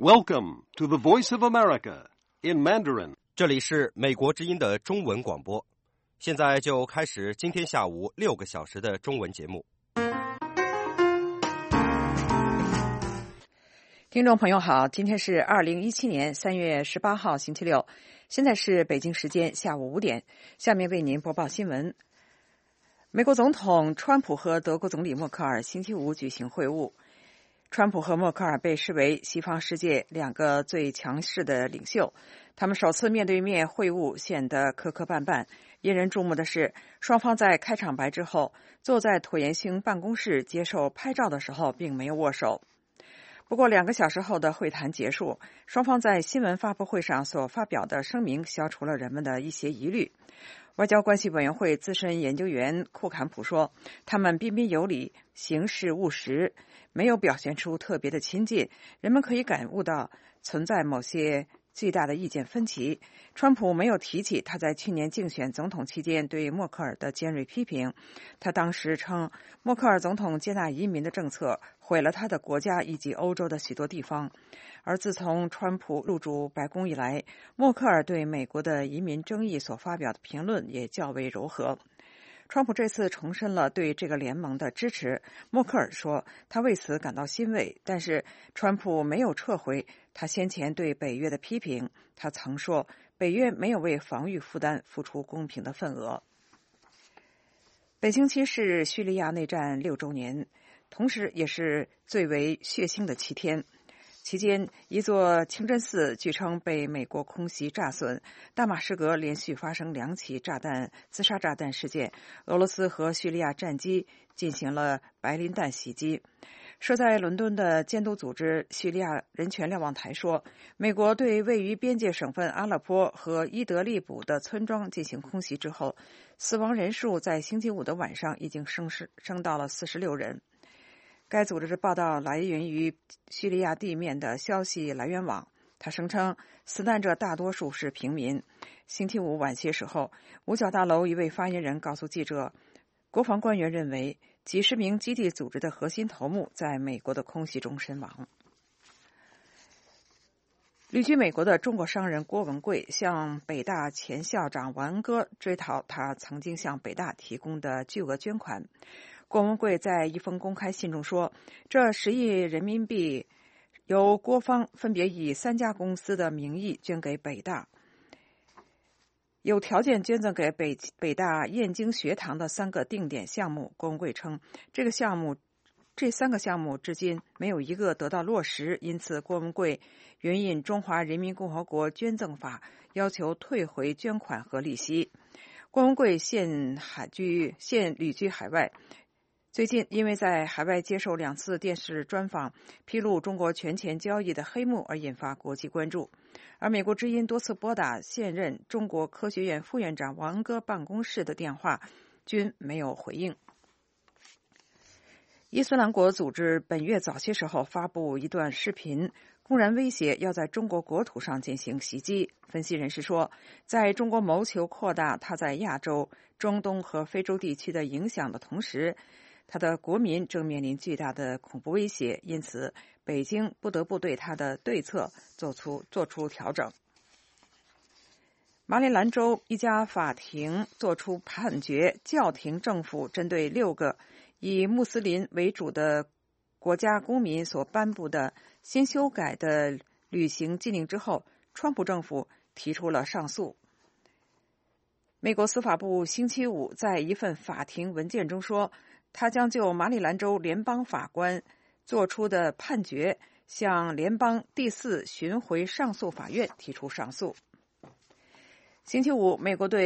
Welcome to the Voice of America in Mandarin. 这里是美国之音的中文广播，现在就开始今天下午6个小时的中文节目。 听众朋友好，今天是2017年3月18号星期六，现在是北京时间下午5点，下面为您播报新闻。美国总统川普和德国总理默克尔星期五举行会晤。川普和默克尔被视为西方世界两个最强势的领袖，他们首次面对面会晤显得磕磕绊绊。引人注目的是，双方在开场白之后，坐在椭圆形办公室接受拍照的时候并没有握手。不过2个小时后的会谈结束，双方在新闻发布会上所发表的声明消除了人们的一些疑虑。外交关系委员会资深研究员库坎普说，他们彬彬有礼，行事务实，没有表现出特别的亲近，人们可以感悟到存在某些巨大的意见分歧。川普没有提起他在去年竞选总统期间对默克尔的尖锐批评，他当时称默克尔总统接纳移民的政策毁了他的国家以及欧洲的许多地方。而自从川普入主白宫以来，默克尔对美国的移民争议所发表的评论也较为柔和。川普这次重申了对这个联盟的支持，默克尔说他为此感到欣慰，但是川普没有撤回他先前对北约的批评。他曾说北约没有为防御负担付出公平的份额。本星期是叙利亚内战6周年，同时也是最为血腥的7天。期间，一座清真寺据称被美国空袭炸损，大马士革连续发生2起自杀炸弹事件，俄罗斯和叙利亚战机进行了白磷弹袭击。设在伦敦的监督组织叙利亚人权瞭望台说，美国对位于边界省份阿勒颇和伊德利卜的村庄进行空袭之后，死亡人数在星期五的晚上已经升到了46人。该组织的报道来源于叙利亚地面的消息来源网，他声称死难者大多数是平民。星期五晚些时候，五角大楼一位发言人告诉记者，国防官员认为几十名基地组织的核心头目在美国的空袭中身亡。旅居美国的中国商人郭文贵向北大前校长王恩歌追讨他曾经向北大提供的巨额捐款。郭文贵在一封公开信中说，这10亿人民币由郭方分别以3家公司的名义捐给北大，有条件捐赠给北大燕京学堂的3个定点项目。郭文贵称，这3个项目至今没有一个得到落实，因此郭文贵援引中华人民共和国捐赠法，要求退回捐款和利息。郭文贵现旅居海外，最近因为在海外接受2次电视专访，披露中国权钱交易的黑幕而引发国际关注。而美国之音多次拨打现任中国科学院副院长王恩歌办公室的电话，均没有回应。伊斯兰国组织本月早些时候发布一段视频，公然威胁要在中国国土上进行袭击。分析人士说，在中国谋求扩大它在亚洲、中东和非洲地区的影响的同时，他的国民正面临巨大的恐怖威胁，因此北京不得不对他的对策做出调整。马里兰州一家法庭作出判决，叫停政府针对6个以穆斯林为主的国家公民所颁布的新修改的旅行禁令之后，川普政府提出了上诉。美国司法部星期五在一份法庭文件中说，他将就马里兰州联邦法官作出的判决向联邦第4巡回上诉法院提出上诉。星期五，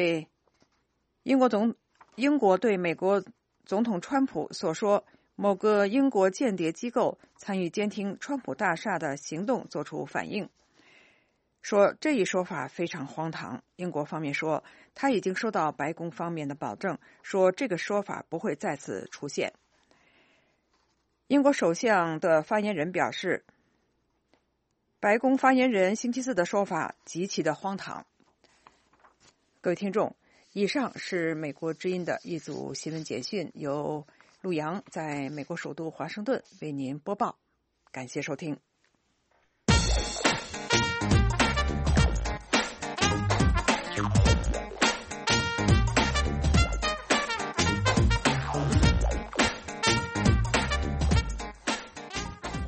英国对美国总统川普所说某个英国间谍机构参与监听川普大厦的行动作出反应，说这一说法非常荒唐。英国方面说，他已经收到白宫方面的保证，说这个说法不会再次出现。英国首相的发言人表示，白宫发言人星期四的说法极其的荒唐。各位听众，以上是美国之音的一组新闻简讯，由陆洋在美国首都华盛顿为您播报，感谢收听。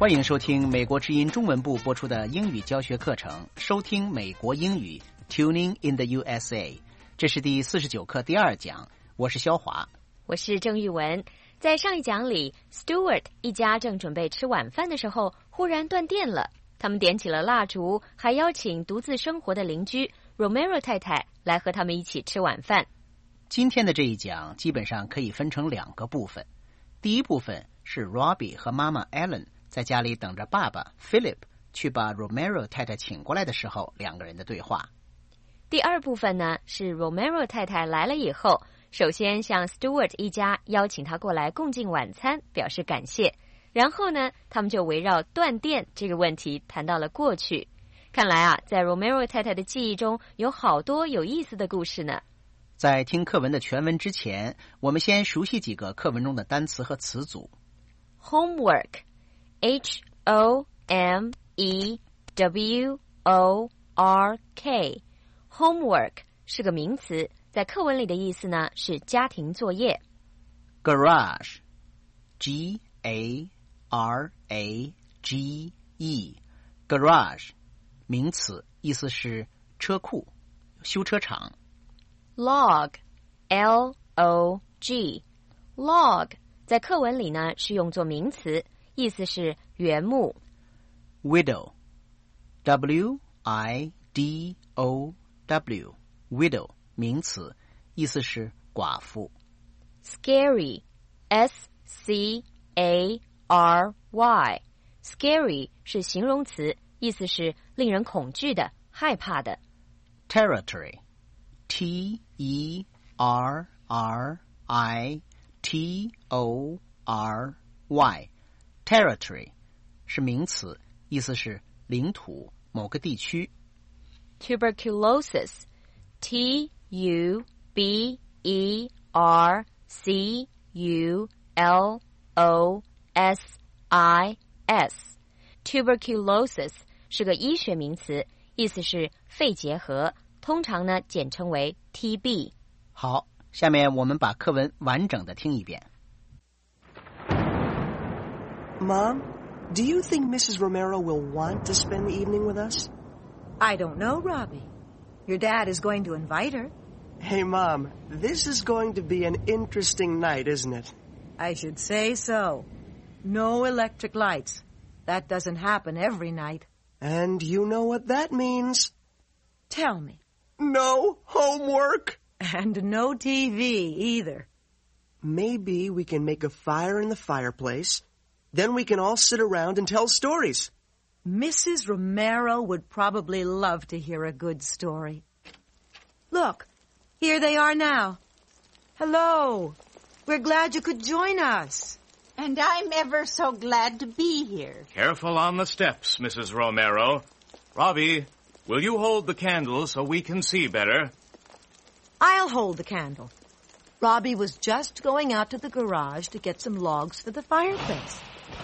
欢迎收听美国之音中文部播出的英语教学课程，收听美国英语 Tuning in the USA。 这是第49课第2讲，我是肖华， 我是郑玉文。在上一讲里 Stuart 一家正准备吃晚饭的时候，忽然断电了。他们点起了蜡烛，还邀请独自生活的邻居 Romero 太太来和他们一起吃晚饭。 今天的这一讲基本上可以分成2个部分。第一部分是 Robbie 和妈妈 Ellen 在家里等着爸爸 Philip 去把 Romero 太太请过来的时候2个人的对话。 第二部分呢，是 Romero 太太来了以后，首先向 Stuart 一家邀请他过来共进晚餐，表示感谢。然后呢，他们就围绕断电这个问题谈到了过去。看来啊，在 Romero 太太的记忆中有好多有意思的故事呢。 在听课文的全文之前，我们先熟悉几个课文中的单词和词组。 Homework, H-O-M-E-W-O-R-K Homework 是个名词，在课文里的意思呢是家庭作业。 Garage, G-A-R-A-G-E Garage 名词，意思是车库、修车厂。 Log, L-O-G Log 在课文里呢是用作名词，意思是原木。 Widow, W-I-D-O-W Widow 名词，意思是寡妇。 Scary, S-C-A-R-Y Scary 是形容词，意思是令人恐惧的、害怕的。 Territory, T-E-R-R-I-T-O-R-Y Territory 是名詞，意思是領土、某個地區。 Tuberculosis, T-U-B-E-R-C-U-L-O-S-I-S Tuberculosis 是个医学名词，意思是肺结核，通常呢简称为 TB。 好，下面我们把课文完整的听一遍。 Mom, do you think Mrs. Romero will want to spend the evening with us? I don't know, Robbie. Your dad is going to invite her. Hey, Mom, this is going to be an interesting night, isn't it? I should say so. No electric lights. That doesn't happen every night. And you know what that means. Tell me. No homework. And no TV either. Maybe we can make a fire in the fireplace. Then we can all sit around and tell stories. Mrs. Romero would probably love to hear a good story. Look, here they are now. Hello. We're glad you could join us. And I'm ever so glad to be here. Careful on the steps, Mrs. Romero. Robbie, will you hold the candle so we can see better? I'll hold the candle. Robbie was just going out to the garage to get some logs for the fireplace.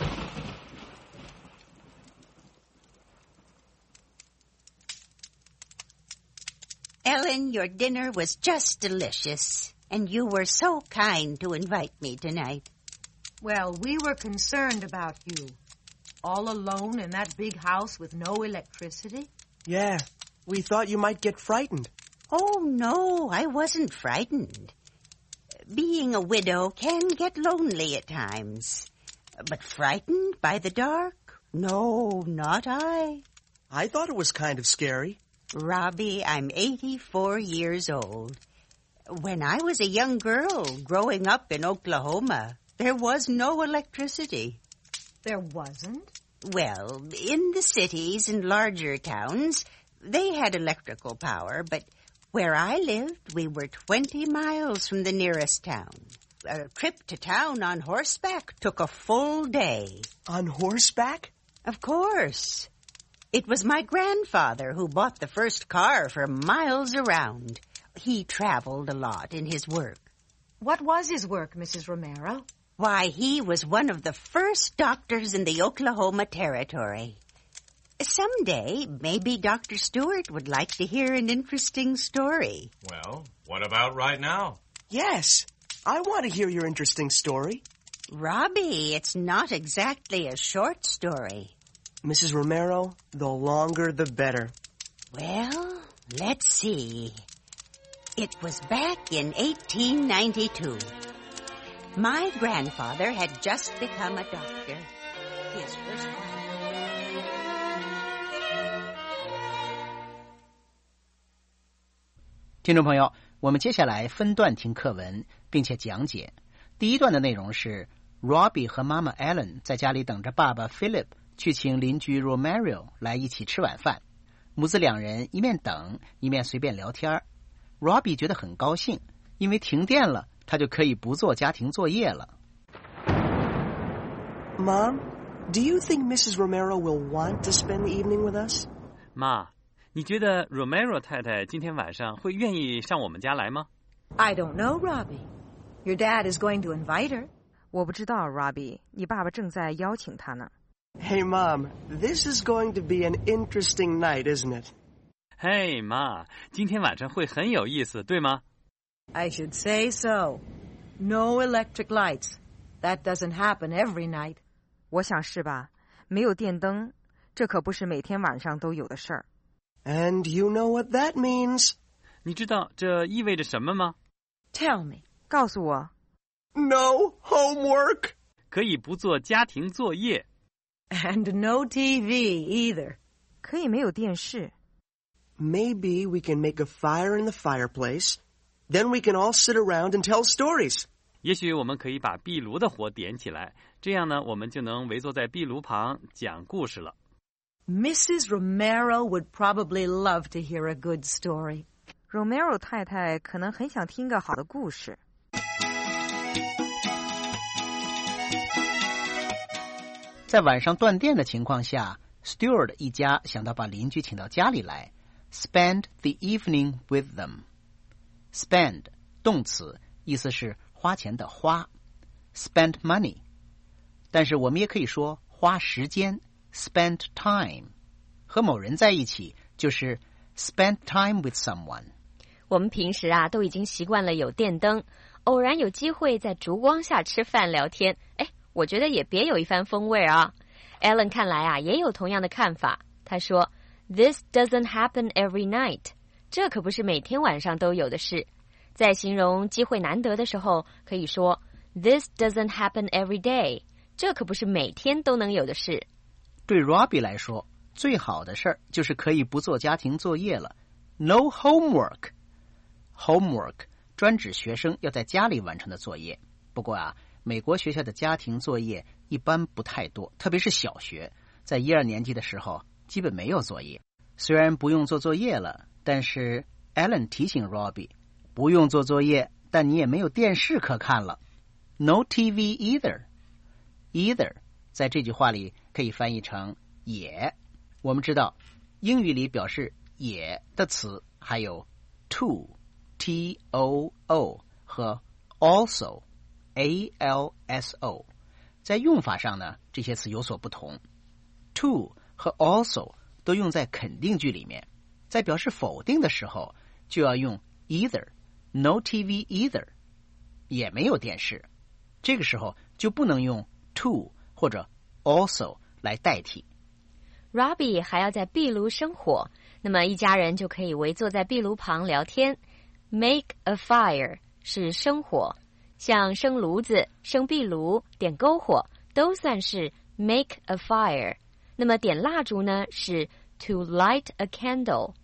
Ellen, your dinner was just delicious, and you were so kind to invite me tonight. Well, we were concerned about you. All alone in that big house with no electricity? Yeah, we thought you might get frightened. Oh, no, I wasn't frightened. Being a widow can get lonely at times. But frightened by the dark? No, not I. I thought it was kind of scary. Robbie, I'm 84 years old. When I was a young girl growing up in Oklahoma, there was no electricity. There wasn't? Well, in the cities and larger towns, they had electrical power, but where I lived, we were 20 miles from the nearest town. A trip to town on horseback took a full day. On horseback? Of course. It was my grandfather who bought the first car for miles around. He traveled a lot in his work. What was his work, Mrs. Romero? Why, he was one of the first doctors in the Oklahoma Territory. Someday, maybe Dr. Stewart would like to hear an interesting story. Well, what about right now? Yes, I want to hear your interesting story. Robbie, it's not exactly a short story. Mrs. Romero, the longer the better. Well, let's see. It was back in 1892. My grandfather had just become a doctor. His first wife. 听众朋友，我们接下来分段听课文，并且讲解。第一段的内容是 Robbie 和妈妈 Ellen 在家里等着爸爸 Philip 去请邻居 Romero 来一起吃晚饭。母子两人一面等一面随便聊天。Robbie 觉得很高兴，因为停电了，他就可以不做家庭作业了。 Mom, do you think Mrs. Romero will want to spend the evening with us? 妈，你觉得 Romero 太太今天晚上会愿意上我们家来吗？ I don't know, Robbie. Your dad is going to invite her. 我不知道 Robbie， 你爸爸正在邀请她呢。 Hey, Mom, this is going to be an interesting night, isn't it? 嘿，妈，今天晚上会很有意思，对吗？ I should say so. No electric lights. That doesn't happen every night. 我想是吧？没有电灯，这可不是每天晚上都有的事儿。 And you know what that means. 你知道这意味着什么吗？ Tell me. 告诉我。 No homework. 可以不做家庭作业。 And no TV either. 可以没有电视。 Maybe we can make a fire in the fireplace. Then we can all sit around and tell stories. 也许我们可以把壁炉的火点起来，这样呢，我们就能围坐在壁炉旁讲故事了。 Mrs. Romero would probably love to hear a good story. Romero 太太可能很想听个好的故事。 在晚上断电的情况下 Stewart 一家想到把邻居请到家里来 spend the evening with them. Spend 动词，意思是花钱的花 spend money. 但是我们也可以说花时间 spend time. 和某人在一起就是 spend time with someone. 我们平时啊都已经习惯了有电灯，偶然有机会在烛光下吃饭聊天，我觉得也别有一番风味啊。Ellen 看来啊也有同样的看法，他说 This doesn't happen every night. 这可不是每天晚上都有的事。在形容机会难得的时候，可以说 This doesn't happen every day. 这可不是每天都能有的事。 对 Robbie 来说，最好的事儿就是可以不做家庭作业了。No homework. Homework 专指学生要在家里完成的作业。不过啊，美国学校的家庭作业一般不太多，特别是小学，在1、2年级的时候基本没有作业。虽然不用做作业了，但是 Ellen 提醒 Robbie 不用做作业，但你也没有电视可看了。No TV either. Either 在这句话里可以翻译成也。我们知道英语里表示也的词还有 too T-O-O 和 also A-L-S-O。 在用法上呢，这些词有所不同。 to 和 also 都用在肯定句里面，在表示否定的时候就要用 either. No TV either. 也没有电视，这个时候就不能用 to 或者 also 来代替。 Robbie 还要在壁炉生火，那么一家人就可以围坐在壁炉旁聊天。 Make a fire 是生火，像生炉子、生壁炉、点篝火都算是 make a fire。 那么点蜡烛呢是 to light a candle。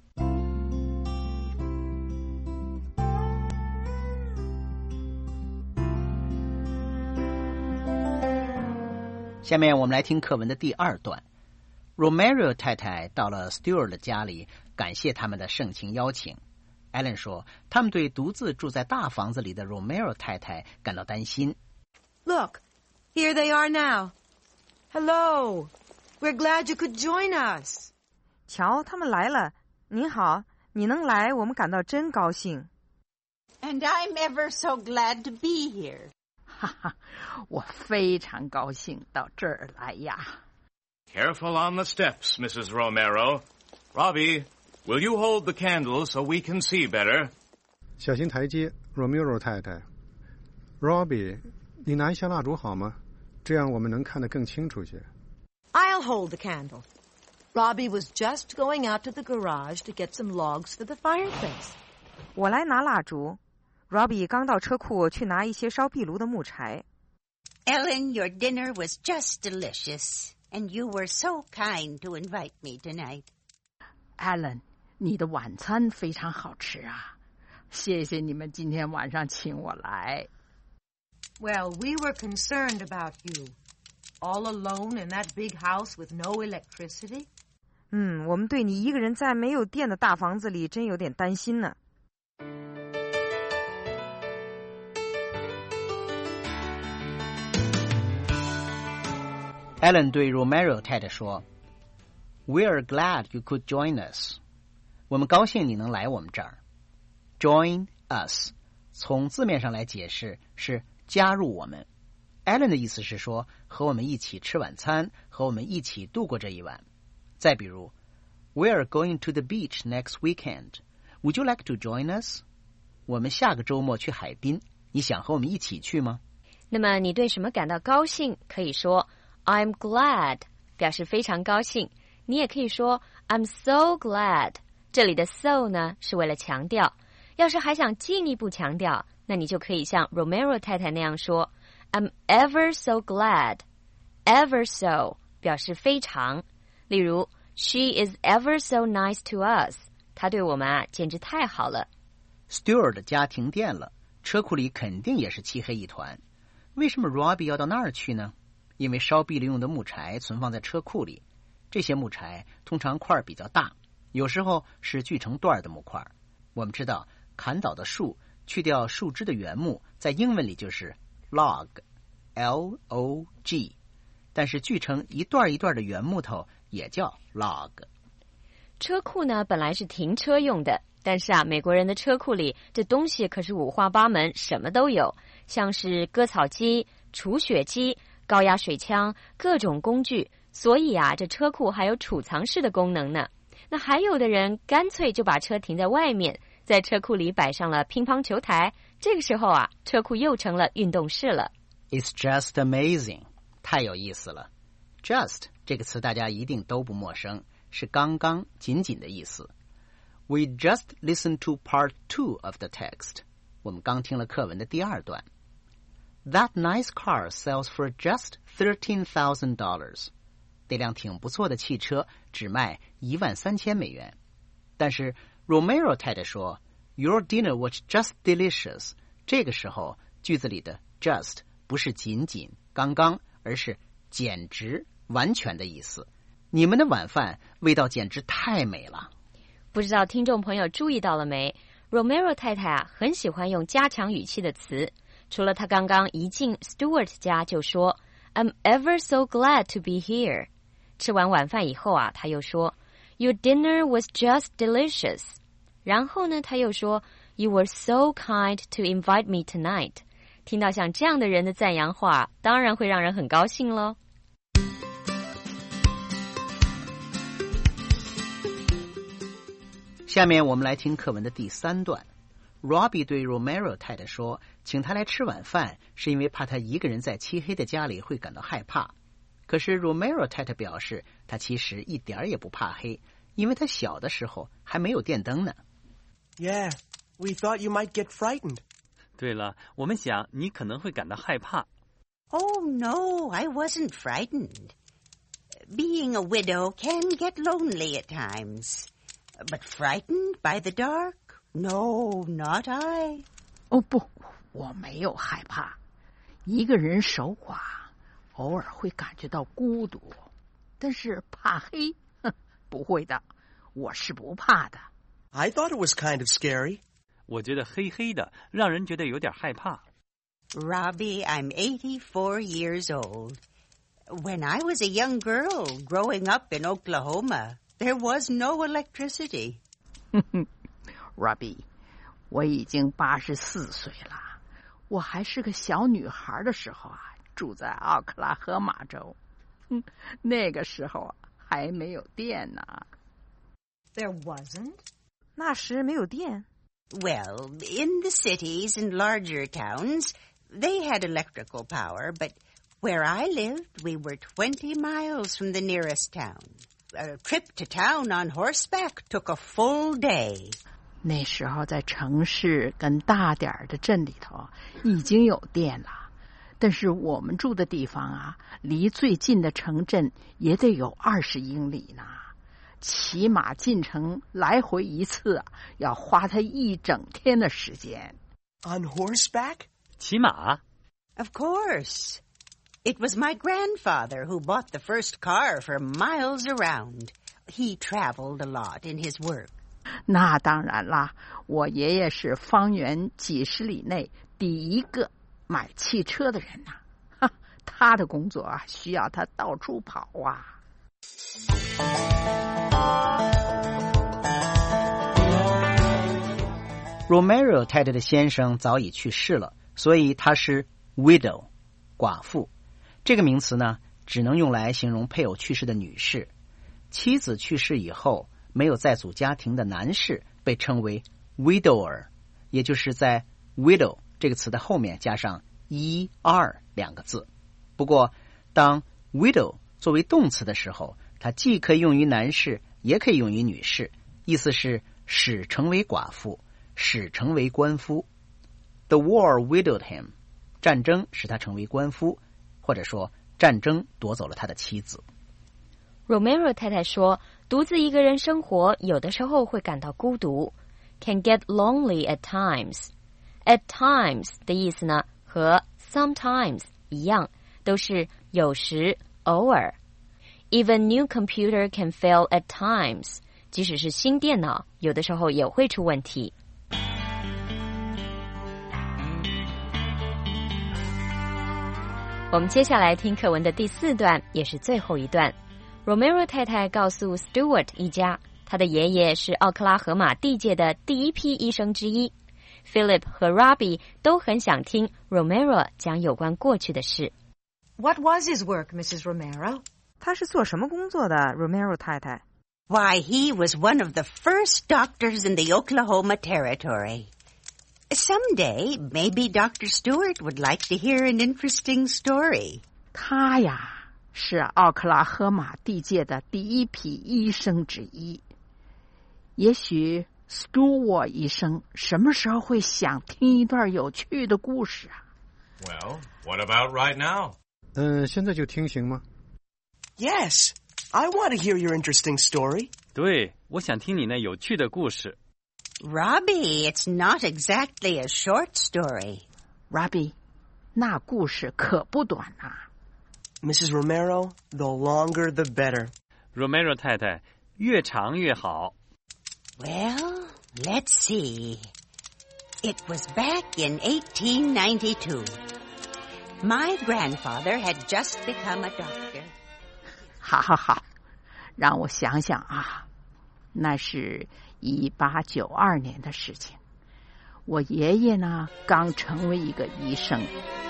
下面我们来听课文的第2段。 Romero 太太到了 Stewart 的家里，感谢他们的盛情邀请。Ellen 说，他们对独自住在大房子里的 Romero 太太感到担心。 Look, here they are now. Hello. We're glad you could join us. 瞧，他们来了。您好，你能来，我们感到真高兴。 And I'm ever so glad to be here. 哈哈，我非常高兴到这儿来呀。 Careful on the steps, Mrs. Romero. Robbie, will you hold the candle so we can see better? 小心台阶 Romero 太太。 Robbie, 你拿一下蜡烛好吗？这样我们能看得更清楚些。 I'll hold the candle. Robbie was just going out to the garage to get some logs for the fireplace. 我来拿蜡烛。Robbie 刚到车库去拿一些烧壁炉的木柴。 Ellen, your dinner was just delicious, and you were so kind to invite me tonight. Alan, 你的晚餐非常好吃啊，谢谢你们今天晚上请我来。 Well, we were concerned about you. All alone in that big house with no electricity. 我们对你一个人在没有电的大房子里真有点担心呢。 Ellen 对 Romero 太太说 "We're glad you could join us." 我们高兴你能来我们这儿。Join us 从字面上来解释是加入我们。Ellen 的意思是说和我们一起吃晚餐，和我们一起度过这一晚。再比如 We're going to the beach next weekend. Would you like to join us? 我们下个周末去海滨，你想和我们一起去吗？ 那么你对什么感到高兴，可以说I'm glad 表示非常高兴，你也可以说 I'm so glad， 这里的 so 呢是为了强调，要是还想进一步强调，那你就可以像 Romero 太太那样说 I'm ever so glad， ever so 表示非常，例如 She is ever so nice to us， 她对我们简直太好了。 Stewart 家停电了，车库里肯定也是漆黑一团，为什么 Robbie 要到那儿去呢？因为烧壁炉用的木柴存放在车库里，这些木柴通常块比较大，有时候是锯成段的木块。我们知道砍倒的树去掉树枝的原木在英文里就是 log L-O-G， 但是锯成一段一段的原木头也叫 log。 车库呢本来是停车用的，但是美国人的车库里这东西可是五花八门，什么都有，像是割草机、除雪机、高压水枪，各种工具，所以这车库还有储藏室的功能呢。那还有的人干脆就把车停在外面，在车库里摆上了乒乓球台，这个时候车库又成了运动室了。 It's just amazing， 太有意思了。 Just 这个词大家一定都不陌生，是刚刚仅仅的意思。 We just listened to part 2 of the text， 我们刚听了课文的第二段。That nice car sells for just $13,000. 这辆挺不错的汽车只卖$13,000。但是 Romero 太太说 Your dinner was just delicious。 这个时候句子里的 just 不是仅仅刚刚，而是简直完全的意思。你们的晚饭味道简直太美了。 不知道听众朋友注意到了没， Romero 太太很喜欢用加强语气的词，除了他刚刚一进 Stewart 家就说 I'm ever so glad to be here， 吃完晚饭以后他又说 Your dinner was just delicious， 然后呢他又说 You were so kind to invite me tonight。 听到像这样的人的赞扬话，当然会让人很高兴咯。 下面我们来听课文的第3段。Robbie 对 Romero 太太说，请他来吃晚饭是因为怕他一个人在漆黑的家里会感到害怕。可是 Romero 太太表示，他其实一点也不怕黑，因为他小的时候还没有电灯呢。 Yeah, we thought you might get frightened. 对了，我们想你可能会感到害怕。 Oh, no, I wasn't frightened. Being a widow can get lonely at times. But frightened by the dark? No, not I. 哦不，我没有害怕。一个人守寡，偶尔会感觉到孤独，但是怕黑，不会的，我是不怕的。 I thought it was kind of scary. 我觉得黑黑的，让人觉得有点害怕。 Robbie, I'm 84 years old. When I was a young girl growing up in Oklahoma, there was no electricity. Robbie, 我已经84岁了，我还是个小女孩的时候住在奥克拉荷马州，那个时候还没有电呢。 There wasn't? 那时没有电。 Well, in the cities and larger towns, They had electrical power, but where I lived, we were 20 miles from the nearest town. A trip to town on horseback took a full day. 那时候在城市跟大点儿的镇里头已经有电了，但是我们住的地方啊，离最近的城镇也得有20英里呢。骑马进城来回一次啊，要花他一整天的时间。 On horseback? 骑马 Of course. It was my grandfather who bought the first car for miles around. He traveled a lot in his work. 那当然啦，我爷爷是方圆几十里内第一个买汽车的人呐。他的工作啊，需要他到处跑啊。 Romero 太太的先生早已去世了，所以她是 widow 寡妇。这个名词呢，只能用来形容配偶去世的女士。妻子去世以后没有再组家庭的男士被称为 widower， 也就是在 widow 这个词的后面加上 er 两个字。不过当 widow 作为动词的时候，它既可以用于男士也可以用于女士，意思是使成为寡妇，使成为官夫。 The war widowed him， 战争使他成为官夫，或者说战争夺走了他的妻子。 Romero 太太说，独自一个人生活有的时候会感到孤独， can get lonely at times。 At times 的意思呢和 sometimes 一样，都是有时偶尔。 Even new computer can fail at times， 即使是新电脑有的时候也会出问题。我们接下来听课文的第4段，也是最后一段。Romero 太太告诉 Stewart 一家，他的爷爷是奥克拉荷马地界的第一批医生之一。Philip 和 Robbie 都很想听 Romero 讲有关过去的事。 What was his work, Mrs. Romero? 他是做什么工作的 Romero 太太？ Why, he was one of the first doctors in the Oklahoma Territory. Someday, maybe Dr. Stewart would like to hear an interesting story. 他呀，是奥克拉荷马地界的第一批医生之一。也许 Stewart 医生什么时候会想听一段有趣的故事啊？ Well, what about right now? 现在就听行吗？ Yes, I want to hear your interesting story. 对，我想听你那有趣的故事。 Robbie, it's not exactly a short story. Robbie, 那故事可不短啊。 Mrs. Romero, the longer the better. Romero 太太，越长越好。 Well, let's see. It was back in 1892. My grandfather had just become a doctor. 好，让我想想啊，那是1892年的事情。我爷爷呢，刚成为一个医生。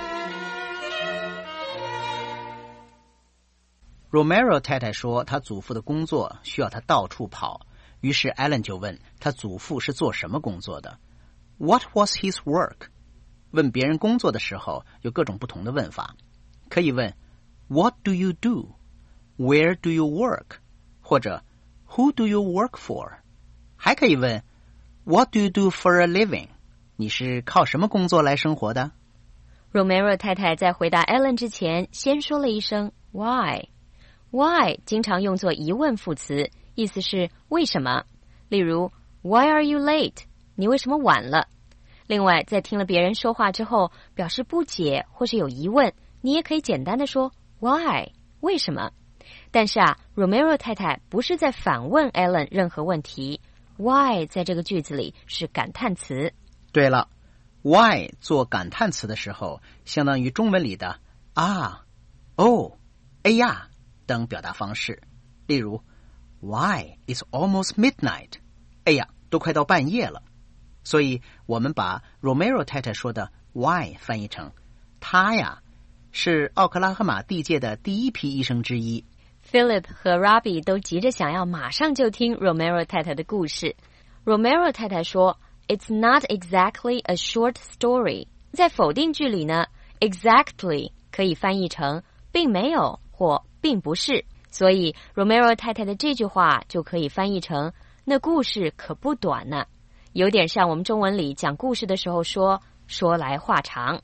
Romero 太太说，他祖父的工作需要他到处跑，于是 Alan 就问他祖父是做什么工作的。 What was his work？ 问别人工作的时候有各种不同的问法，可以问 What do you do？ Where do you work？ 或者 Who do you work for？ 还可以问 What do you do for a living？ 你是靠什么工作来生活的？ Romero 太太在回答 Alan 之前先说了一声 Why。Why 经常用作疑问副词，意思是为什么。例如 Why are you late？ 你为什么晚了？另外，在听了别人说话之后，表示不解或是有疑问，你也可以简单的说 Why？ 为什么？但是Romero 太太不是在反问 Alan 任何问题。Why 在这个句子里是感叹词。 对了， Why 做感叹词的时候，相当于中文里的啊、哦、哎呀等表达方式。例如 Why, it's almost midnight。 哎呀，都快到半夜了。所以我们把 Romero 太太说的 Why 翻译成他呀，是奥克拉荷马地界的第一批医生之一。 Philip 和 Robbie 都急着想要马上就听 Romero 太太的故事。 Romero 太太说 It's not exactly a short story。 在否定句里呢 ，exactly 可以翻译成并没有或并不是，所以 Romero 太太的这句话就可以翻译成那故事可不短呢，有点像我们中文里讲故事的时候说来话长。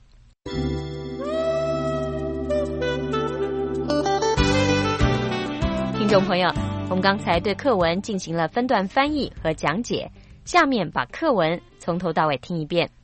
听众朋友，我们刚才对课文进行了分段翻译和讲解，下面把课文从头到尾听一遍。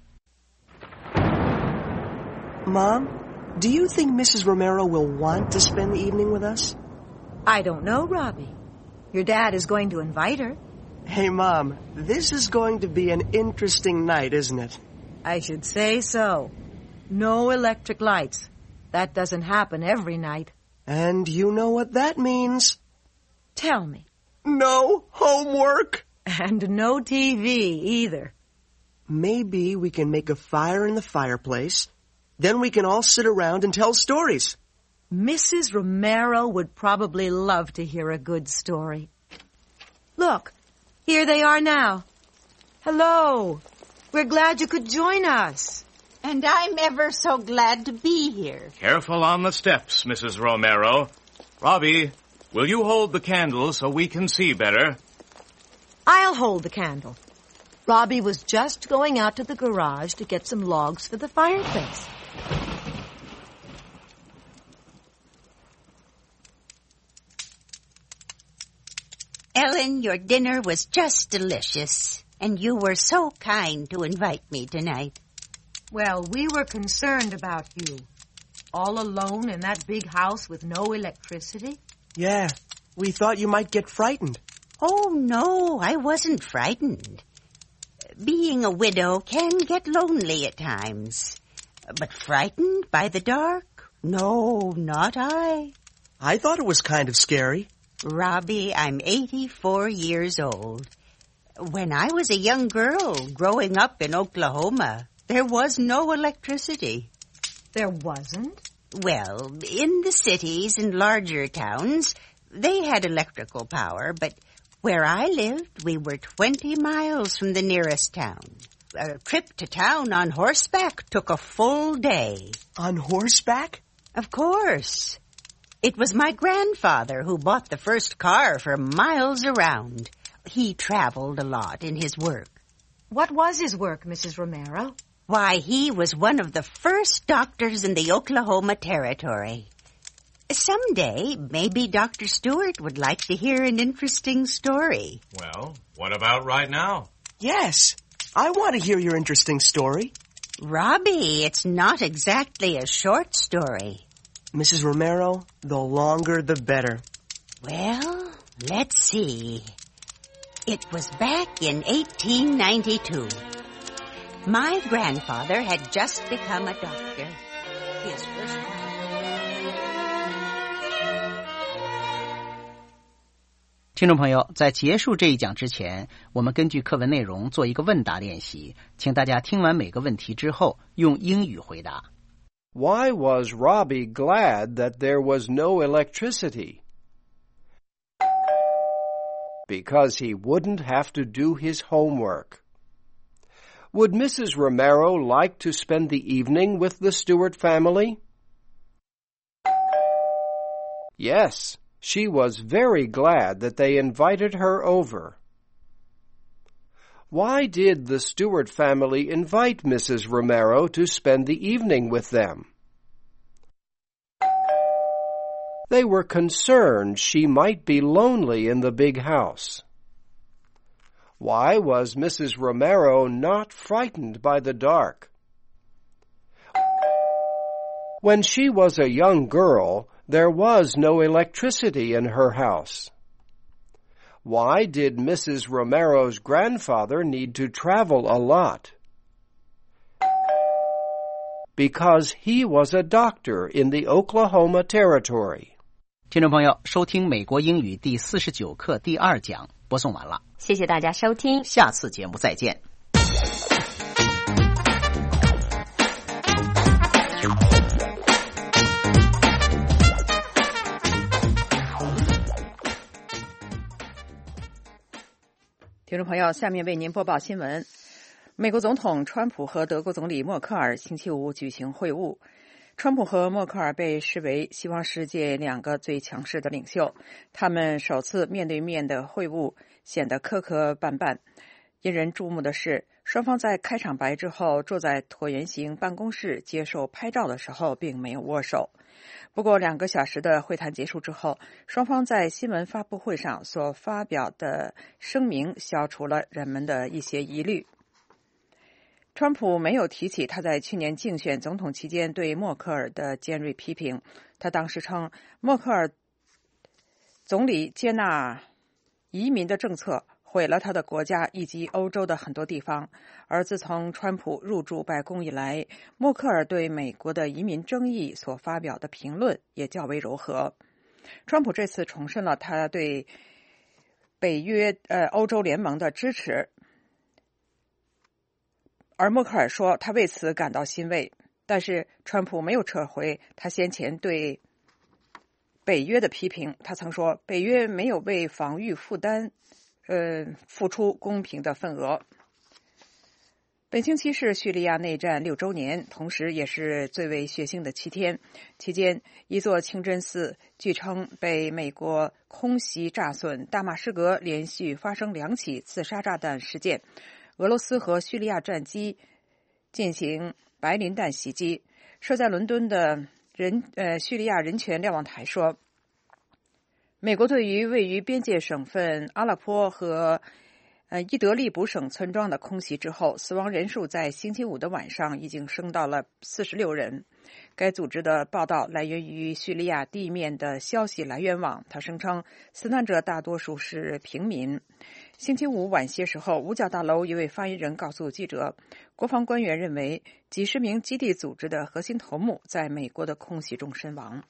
Mom, do you think Mrs. Romero will want to spend the evening with us? I don't know, Robbie. Your dad is going to invite her. Hey, Mom, this is going to be an interesting night, isn't it? I should say so. No electric lights. That doesn't happen every night. And you know what that means. Tell me. No homework. And no TV either. Maybe we can make a fire in the fireplace. Then we can all sit around and tell stories. Mrs. Romero would probably love to hear a good story. Look, here they are now. Hello. We're glad you could join us. And I'm ever so glad to be here. Careful on the steps, Mrs. Romero. Robbie, will you hold the candle so we can see better? I'll hold the candle. Robbie was just going out to the garage to get some logs for the fireplace. Ellen, your dinner was just delicious, and you were so kind to invite me tonight. Well, we were concerned about you. All alone in that big house with no electricity? Yeah, we thought you might get frightened. Oh, no, I wasn't frightened. Being a widow can get lonely at times. But frightened by the dark? No, not I. I thought it was kind of scary. Robbie, I'm 84 years old. When I was a young girl growing up in Oklahoma, there was no electricity. There wasn't? Well, in the cities and larger towns, they had electrical power, but where I lived, we were 20 miles from the nearest town. A trip to town on horseback took a full day. On horseback? Of course. It was my grandfather who bought the first car for miles around. He traveled a lot in his work. What was his work, Mrs. Romero? Why, he was one of the first doctors in the Oklahoma Territory. Someday, maybe Dr. Stewart would like to hear an interesting story. Well, what about right now? Yes, I want to hear your interesting story. Robbie, it's not exactly a short story. Mrs. Romero, the longer the better. Well, let's see. It was back in 1892. My grandfather had just become a doctor. His first time. 听众朋友，在结束这一讲之前，我们根据课文内容做一个问答练习，请大家听完每个问题之后，用英语回答。 Why was Robbie glad that there was no electricity? Because he wouldn't have to do his homework. Would Mrs. Romero like to spend the evening with the Stewart family? Yes, she was very glad that they invited her over. Why did the Stewart family invite Mrs. Romero to spend the evening with them? They were concerned she might be lonely in the big house. Why was Mrs. Romero not frightened by the dark? When she was a young girl, there was no electricity in her house. Why did Mrs. Romero's grandfather need to travel a lot? Because he was a doctor in the Oklahoma Territory. 听众朋友，收听美国英语第49课第2讲播送完了， 谢谢大家收听， 下次节目再见。 听众朋友，下面为您播报新闻。 美国总统川普和德国总理默克尔星期五举行会晤。川普和默克尔被视为西方世界两个最强势的领袖，他们首次面对面的会晤显得磕磕绊绊。引人注目的是，双方在开场白之后坐在椭圆形办公室接受拍照的时候并没有握手。不过2个小时的会谈结束之后，双方在新闻发布会上所发表的声明消除了人们的一些疑虑。川普没有提起他在去年竞选总统期间对默克尔的尖锐批评。他当时称，默克尔总理接纳移民的政策毁了他的国家以及欧洲的很多地方。而自从川普入驻白宫以来，默克尔对美国的移民争议所发表的评论也较为柔和。川普这次重申了他对北约欧洲联盟的支持，而默克尔说他为此感到欣慰。但是川普没有撤回他先前对北约的批评。他曾说北约没有为防御负担付出公平的份额。本星期是叙利亚内战6周年，同时也是最为血腥的7天。期间，一座清真寺据称被美国空袭炸损，大马士革连续发生2起自杀炸弹事件，俄罗斯和叙利亚战机进行白磷弹袭击。设在伦敦的叙利亚人权瞭望台说，美国对于位于边界省份阿勒颇和伊德利卜省村庄的空袭之后，死亡人数在星期五的晚上已经升到了46人。该组织的报道来源于叙利亚地面的消息来源网，他声称死难者大多数是平民。星期五晚些时候，五角大楼一位发言人告诉记者，国防官员认为几十名基地组织的核心头目在美国的空袭中身亡。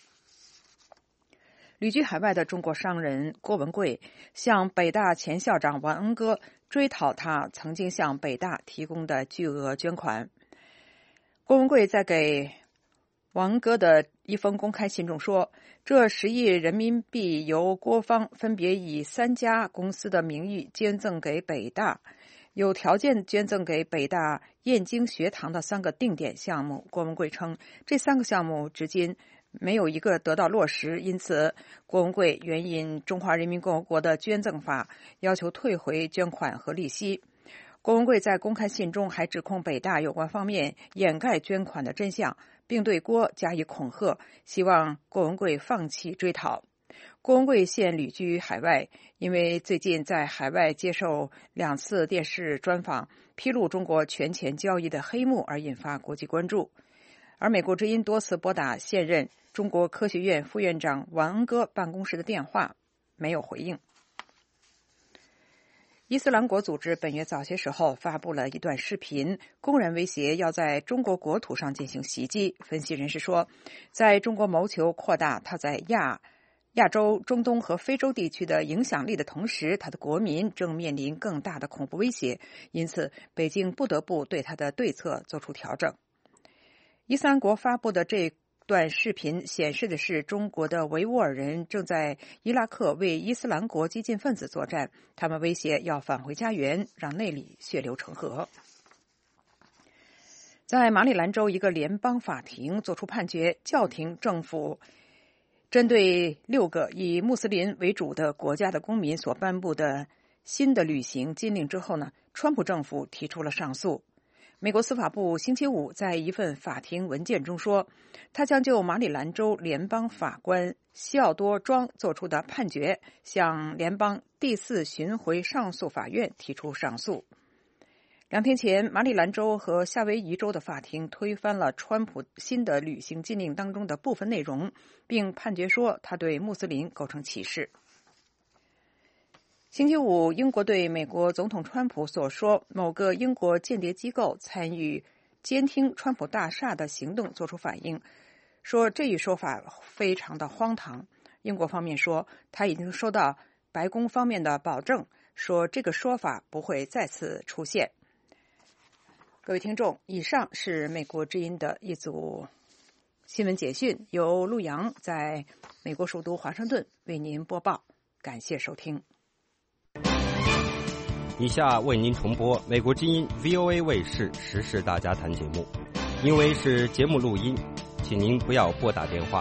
旅居海外的中国商人郭文贵向北大前校长王恩歌追讨他曾经向北大提供的巨额捐款。郭文贵在给王恩歌的一封公开信中说，这10亿人民币由郭方分别以3家公司的名义捐赠给北大，有条件捐赠给北大燕京学堂的3个定点项目。郭文贵称，这3个项目至今没有一个得到落实，因此郭文贵援引中华人民共和国的捐赠法，要求退回捐款和利息。郭文贵在公开信中还指控北大有关方面掩盖捐款的真相，并对郭加以恐吓，希望郭文贵放弃追讨。郭文贵现旅居海外，因为最近在海外接受2次电视专访，披露中国权钱交易的黑幕而引发国际关注。而美国之音多次拨打现任中国科学院副院长王恩歌办公室的电话，没有回应。伊斯兰国组织本月早些时候发布了一段视频，公然威胁要在中国国土上进行袭击。分析人士说，在中国谋求扩大它在亚洲、中东和非洲地区的影响力的同时，它的国民正面临更大的恐怖威胁，因此北京不得不对它的对策做出调整。伊斯兰国发布的这段视频显示的是中国的维吾尔人正在伊拉克为伊斯兰国激进分子作战，他们威胁要返回家园，让那里血流成河。在马里兰州一个联邦法庭作出判决，叫停政府针对6个以穆斯林为主的国家的公民所颁布的新的旅行禁令之后呢，川普政府提出了上诉。美国司法部星期五在一份法庭文件中说，他将就马里兰州联邦法官西奥多·庄作出的判决向联邦第4巡回上诉法院提出上诉。2天前，马里兰州和夏威夷州的法庭推翻了川普新的旅行禁令当中的部分内容，并判决说他对穆斯林构成歧视。星期五，英国对美国总统川普所说某个英国间谍机构参与监听川普大厦的行动作出反应，说这一说法非常的荒唐。英国方面说，他已经收到白宫方面的保证，说这个说法不会再次出现。各位听众，以上是美国之音的一组新闻简讯，由陆洋在美国首都华盛顿为您播报，感谢收听。 以下为您重播美国之音 VOA 卫视时事大家谈节目，因为是节目录音，请您不要拨打电话。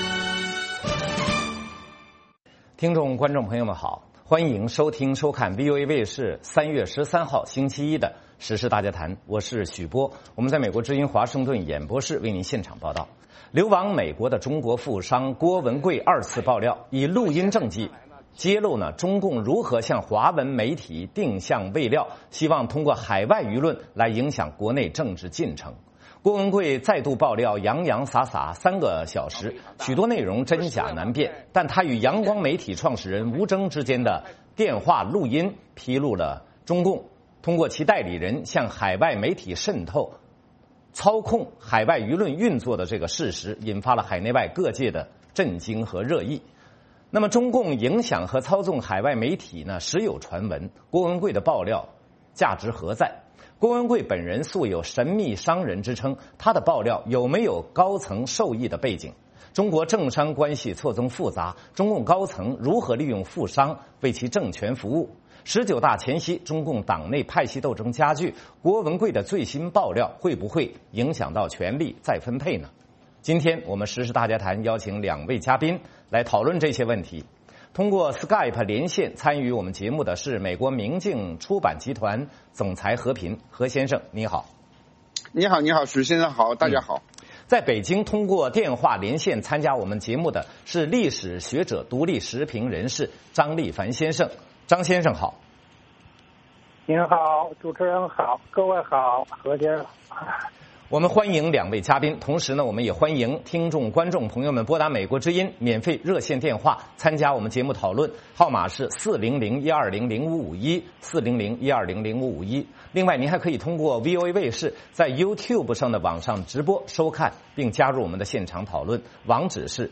听众观众朋友们好，欢迎收听收看 VOA 卫视3月13号星期一的时事大家谈，我是许波，我们在美国之音华盛顿演播室为您现场报道。流亡美国的中国富商郭文贵2次爆料，以录音证据揭露中共如何向华文媒体定向喂料，希望通过海外舆论来影响国内政治进程。郭文贵再度爆料洋洋洒洒3个小时，许多内容真假难辨，但他与阳光媒体创始人吴峥之间的电话录音披露了中共通过其代理人向海外媒体渗透、操控海外舆论运作的这个事实，引发了海内外各界的震惊和热议。那么中共影响和操纵海外媒体呢，时有传闻，郭文贵的爆料价值何在？郭文贵本人素有神秘商人之称，他的爆料有没有高层受益的背景？中国政商关系错综复杂，中共高层如何利用富商为其政权服务？19大前夕，中共党内派系斗争加剧，郭文贵的最新爆料会不会影响到权力再分配呢？今天我们时事大家谈邀请2位嘉宾来讨论这些问题。通过 Skype 连线参与我们节目的是美国明镜出版集团总裁何平，何先生你好。 你好，许先生好，大家好。 在北京通过电话连线参加我们节目的是历史学者、独立时评人士张立凡先生。张先生好。 您好，主持人好，各位好，何先生。 我们欢迎2位嘉宾，同时呢，我们也欢迎听众、观众朋友们拨打美国之音免费热线电话参加我们节目讨论，号码是400-120-0551 400-120-0551。另外，您还可以通过 VOA 卫视在 YouTube 上的网上直播收看，并加入我们的现场讨论，网址是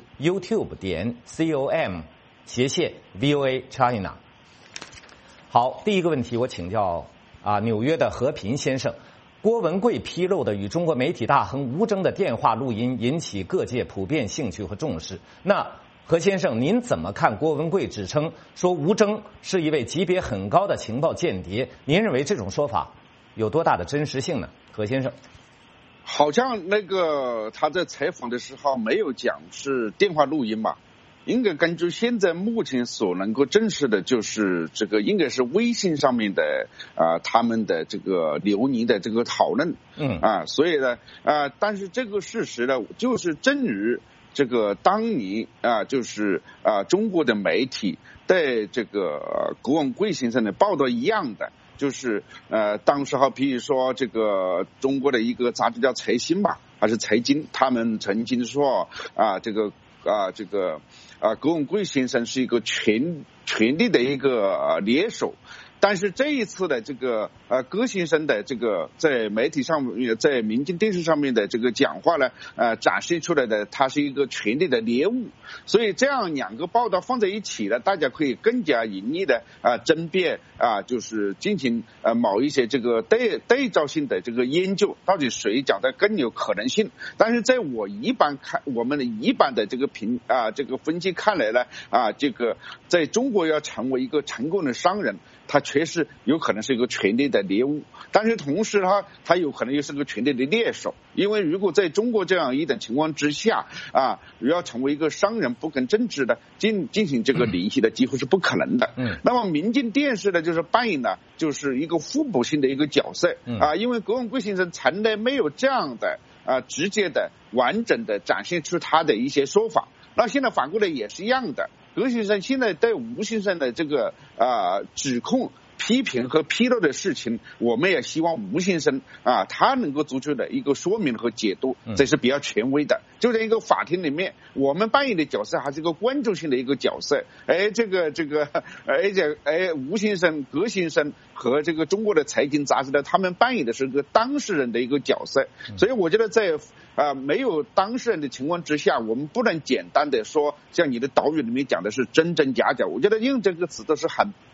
youtube.com/VOA China。好，第一个问题我请教纽约的何平先生。郭文贵披露的与中国媒体大亨吴峥的电话录音引起各界普遍兴趣和重视。那何先生，您怎么看郭文贵指称说吴峥是一位级别很高的情报间谍？您认为这种说法有多大的真实性呢？何先生， 好像他在采访的时候没有讲是电话录音吧？应该根据现在目前所能够证实的，就是这个应该是微信上面的他们的这个流年的这个讨论，所以呢但是这个事实呢，就是正如这个当年就是中国的媒体对这个郭文贵先生的报道一样的，就是当时比如说这个中国的一个杂志叫财新吧，还是财经，他们曾经说郭文贵先生是一个权力的一个联手，但是这一次的这个郭先生的这个在媒体上面，在民间电视上面的这个讲话呢，展示出来的他是一个权力的猎物，所以这样2个报道放在一起呢，大家可以更加严厉的争辩就是进行某一些这个对照性的这个研究，到底谁讲的更有可能性。但是在我们的一般的这个这个分析看来呢，这个在中国要成为一个成功的商人，他确实有可能是一个权力的猎物，但是同时他有可能又是个权力的猎手，因为如果在中国这样一种情况之下要成为一个商人，不跟政治的进行这个联系的几乎是不可能的。那么民间电视呢，就是扮演了就是一个互补性的一个角色因为郭文贵先生从来没有这样的直接的完整的展现出他的一些说法，那现在反过来也是一样的。郭先生现在对吴先生的这个指控、批评和披露的事情，我们也希望吴先生他能够做出的一个说明和解读，这是比较权威的。就在一个法庭里面，我们扮演的角色还是一个关注性的一个角色。而且吴先生、郭先生和这个中国的财经杂志呢，他们扮演的是一个当事人的一个角色。所以我觉得在没有当事人的情况之下，我们不能简单的说像你的导语里面讲的是真真假假。我觉得用这个词都是很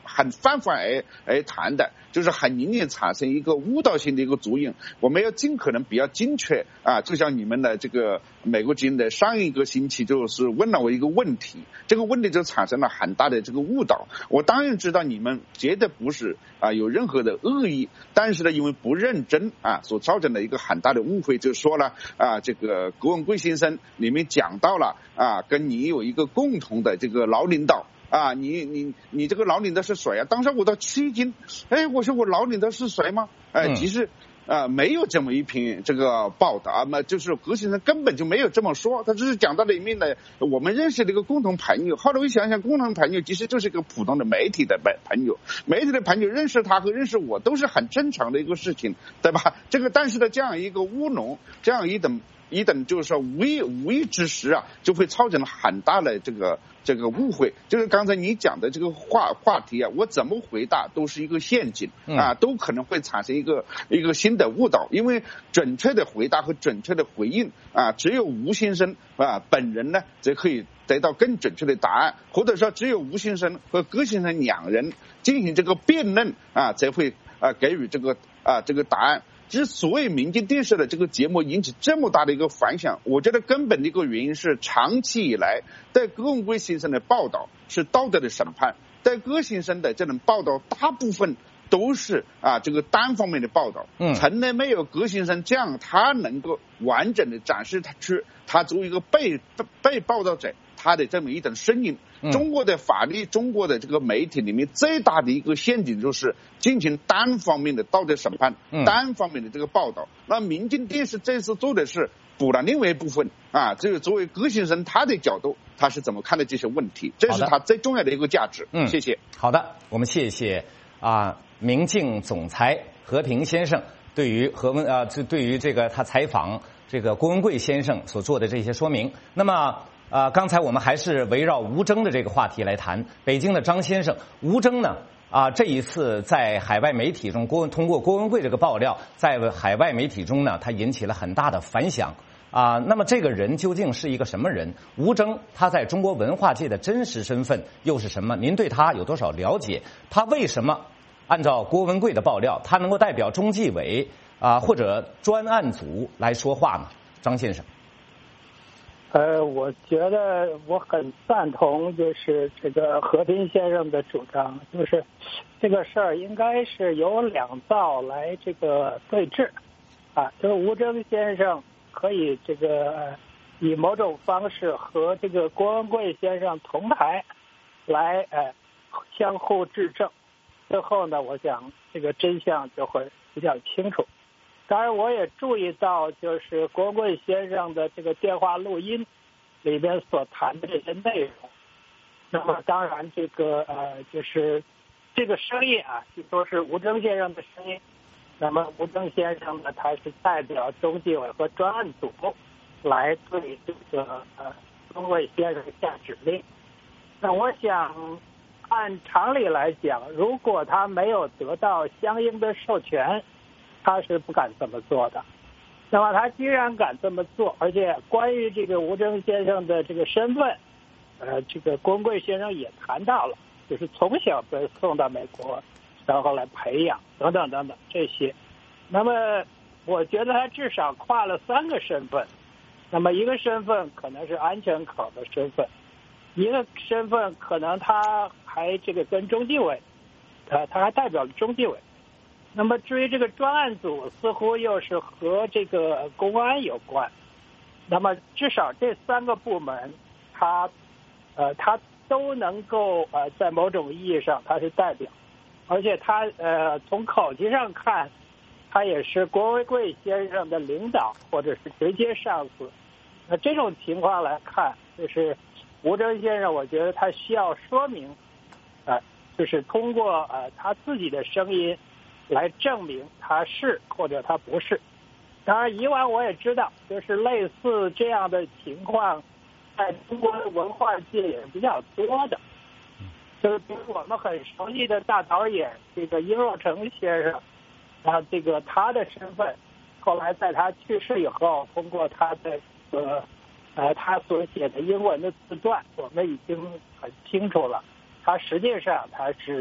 很泛而谈的，就是很容易产生一个误导性的一个作用。我们要尽可能比较精确啊，就像你们的这个美国之音的上一个星期就是问了我一个问题，这个问题就产生了很大的这个误导。我当然知道你们绝对不是有任何的恶意，但是呢，因为不认真所造成的一个很大的误会，就说了这个郭文贵先生里面讲到了跟你有一个共同的这个老领导。你这个老领导是谁啊？当时我都吃惊，我说我老领导是谁吗？其实没有这么一篇这个报道就是郭先生根本就没有这么说，他只是讲到里面的我们认识的一个共同朋友。后来我想想，共同朋友其实就是一个普通的媒体的朋友，媒体的朋友认识他和认识我都是很正常的一个事情，对吧？但是呢，这样一个乌龙，这样一等就是说无意之时就会造成很大的这个误会。就是刚才你讲的这个话题我怎么回答都是一个陷阱都可能会产生一个新的误导。因为准确的回答和准确的回应只有吴先生本人呢才可以得到更准确的答案，或者说只有吴先生和郭先生两人进行这个辩论才会给予这个答案。之所以民间电视的这个节目引起这么大的一个反响，我觉得根本的一个原因是长期以来对郭文贵先生的报道是道德的审判，对郭先生的这种报道大部分都是这个单方面的报道，从来没有郭先生这样他能够完整的展示他作为一个被报道者他的这么一种声音。中国的法律，中国的这个媒体里面最大的一个陷阱就是进行单方面的道德审判，单方面的这个报道。那民间电视这次做的是补了另外一部分就是作为郭先生他的角度，他是怎么看待这些问题，这是他最重要的一个价值。谢谢。 好的，我们谢谢明镜总裁和平先生对于对于这个他采访这个郭文贵先生所做的这些说明。那么刚才我们还是围绕吴征的这个话题来谈。北京的张先生，吴征呢这一次在海外媒体中通过郭文贵这个爆料，在海外媒体中呢，他引起了很大的反响那么这个人究竟是一个什么人？吴征他在中国文化界的真实身份又是什么？您对他有多少了解？他为什么按照郭文贵的爆料，他能够代表中纪委或者专案组来说话呢？张先生。 我觉得我很赞同，就是这个和平先生的主张，就是这个事儿应该是由两造来这个对峙就是吴征先生可以这个以某种方式和这个郭文贵先生同台来相互质证，最后呢，我想这个真相就会比较清楚。当然我也注意到，就是郭文贵先生的这个电话录音里边所谈的这些内容。那么当然这个就是这个声音就说是吴征先生的声音。那么吴征先生呢，他是代表中纪委和专案组来对这个郭文贵先生下指令。那我想按常理来讲，如果他没有得到相应的授权，他是不敢这么做的。那么他既然敢这么做，而且关于这个吴征先生的这个身份，这个郭文贵先生也谈到了，就是从小被送到美国，然后来培养等等等等这些。那么我觉得他至少跨了3个身份。那么一个身份可能是安全口的身份，一个身份可能他还这个跟中纪委，他还代表了中纪委。那么至于这个专案组，似乎又是和这个公安有关。那么至少这3个部门，他都能够在某种意义上他是代表，而且他从口气上看，他也是郭文贵先生的领导或者是直接上司。那这种情况来看，就是吴征先生，我觉得他需要说明，就是通过他自己的声音来证明他是或者他不是。当然以往我也知道，就是类似这样的情况在中国的文化界也是比较多的。就是比如我们很熟悉的大导演这个殷若成先生，这个他的身份后来在他去世以后，通过他的他所写的英文的自传，我们已经很清楚了，他实际上他是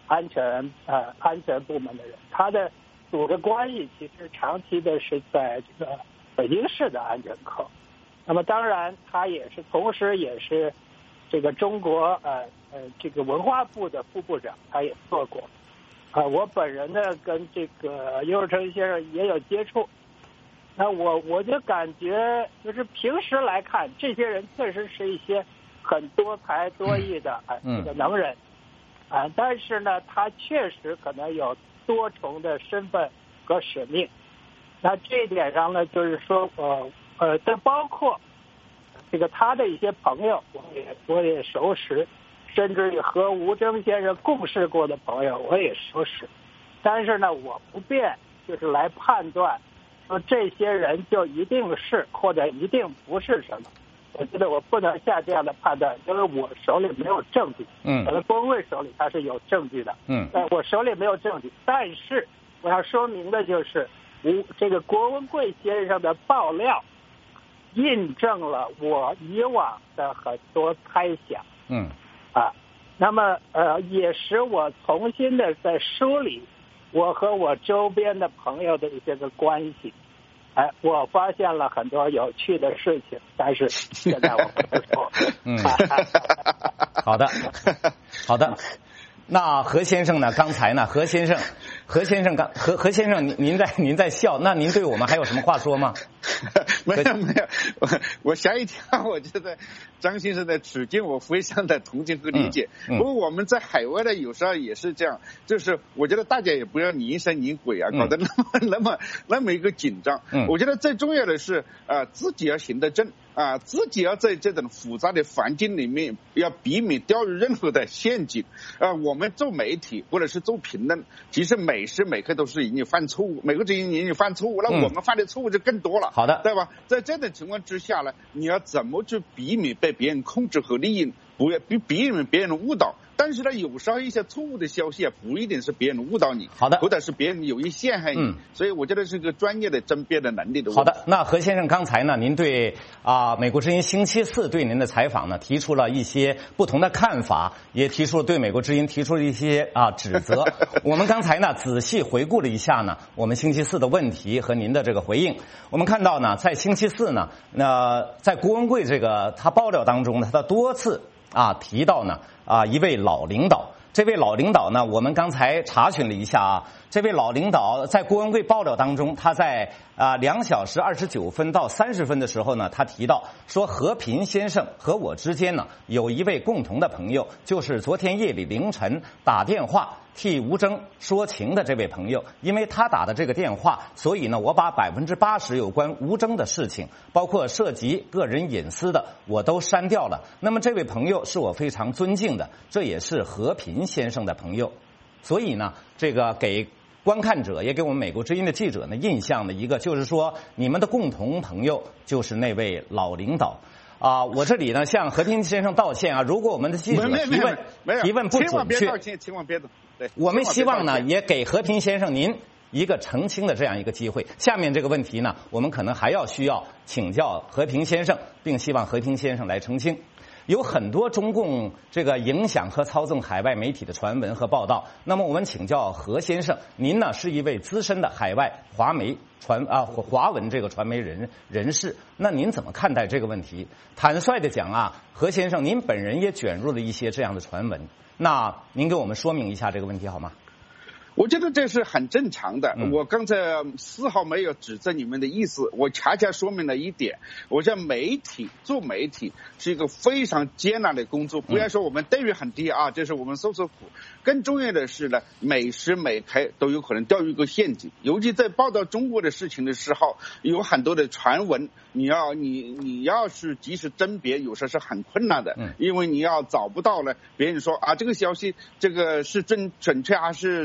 安全部门的人，他的组织关系其实长期的是在这个北京市的安检科。那么当然，他同时也是这个中国这个文化部的副部长，他也做过。我本人呢跟这个尤日成先生也有接触。那我就感觉就是平时来看，这些人确实是一些很多才多艺的这个能人但是呢，他确实可能有多重的身份和使命。那这一点上呢，就是说这包括这个他的一些朋友，我也熟识，甚至于和吴峥先生共事过的朋友我也熟识。但是呢，我不便就是来判断说这些人就一定是或者一定不是什么。我觉得我不能下这样的判断，因为我手里没有证据。可能郭文贵手里他是有证据的。我手里没有证据，但是我要说明的就是，这个郭文贵先生的爆料，印证了我以往的很多猜想。那么也使我重新的在梳理我和我周边的朋友的一些个关系。我发现了很多有趣的事情，但是现在我不说。 好的。那何先生呢？刚才呢，何先生，您在笑，那您对我们还有什么话说吗？ 没有，我吓一跳，我觉得张先生的处境我非常的同情和理解。不过我们在海外呢，有时候也是这样，就是我觉得大家也不要你疑神疑鬼搞得那么一个紧张。我觉得最重要的是自己要行得正。自己要在这种复杂的环境里面，要避免掉入任何的陷阱。我们做媒体或者是做评论，其实每时每刻都是引你犯错误，每个人引你犯错误，那我们犯的错误就更多了。 好的， 对吧？在这种情况之下呢，你要怎么去避免被别人控制和利用，不要避免别人误导。但是呢，有时候一些错误的消息不一定是别人误导你， 好的， 或者是别人有意陷害你。所以我觉得是个专业的甄别的能力的问题。 好的，那何先生刚才呢，您对美国之音星期四对您的采访呢，提出了一些不同的看法，也提出了对美国之音提出了一些指责。我们刚才呢仔细回顾了一下呢，我们星期四的问题和您的这个回应。我们看到呢，在星期四呢，在郭文贵这个他爆料当中呢，他多次提到呢一位老领导。这位老领导呢，我们刚才查询了一下这位老领导在郭文贵爆料当中，他在2小时29分到30分的时候呢，他提到说和平先生和我之间呢有一位共同的朋友，就是昨天夜里凌晨打电话替吴峥说情的这位朋友。因为他打的这个电话，所以呢我把80%有关吴峥的事情，包括涉及个人隐私的，我都删掉了。那么这位朋友是我非常尊敬的，这也是和平先生的朋友。所以呢，这个给观看者也给我们美国之音的记者呢印象的一个就是说，你们的共同朋友就是那位老领导。我这里呢向和平先生道歉如果我们的记者提问不准确， 千万别动。对， 我们希望呢也给和平先生您一个澄清的这样一个机会。下面这个问题呢，我们可能还需要请教和平先生，并希望和平先生来澄清。有很多中共这个影响和操纵海外媒体的传闻和报道。那么我们请教何先生，您呢是一位资深的海外华文这个传媒人士，那您怎么看待这个问题？坦率的讲何先生，您本人也卷入了一些这样的传闻，那您给我们说明一下这个问题好吗？ 我觉得这是很正常的。我刚才丝毫没有指责你们的意思，我恰恰说明了一点。我觉得做媒体是一个非常艰难的工作，不要说我们待遇很低这是我们受苦。更重要的是呢，每时每刻都有可能掉入一个陷阱。尤其在报道中国的事情的时候，有很多的传闻，你要是及时甄别，有时候是很困难的，因为你要找不到了别人说这个消息这个是准确还是这个不